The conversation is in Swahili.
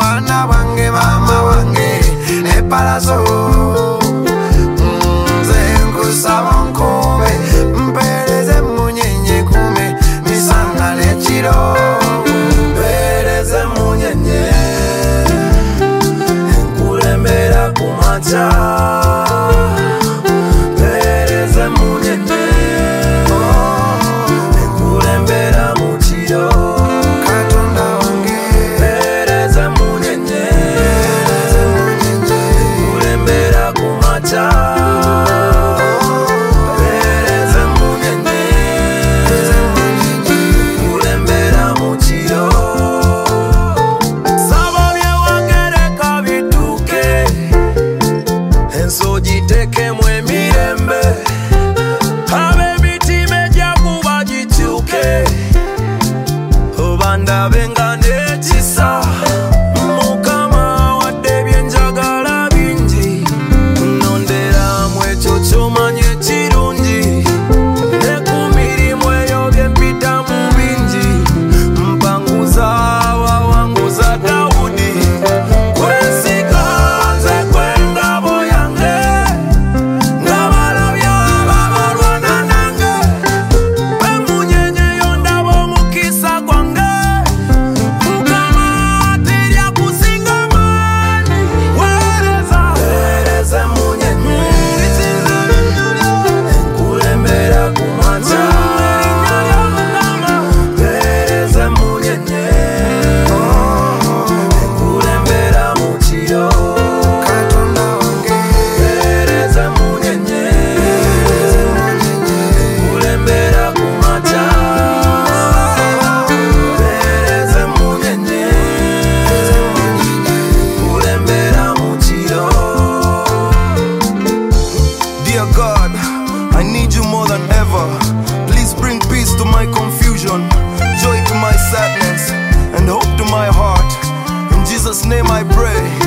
bana wange mama wange epalazo nzenkusaba nkube mpereze munyenye kume misana lechiro mpereze munyenye nkulembera kumacha mpereze munyenye nkulembera muchiro katonda wange mpereze munyenye nkulembera kumacha Sojiteke mwe mirembe habe bitime jya kuba gicyuke obanda bengane kisa mukama wadde byenjagala bingi nondera mwe cyo cyomanye kirungi ne kumirimu eyo byempita mu bingi mpanguza wawanguza Daudi God, I need you more than ever. Please bring peace to my confusion, joy to my sadness, and hope to my heart. In Jesus' name I pray.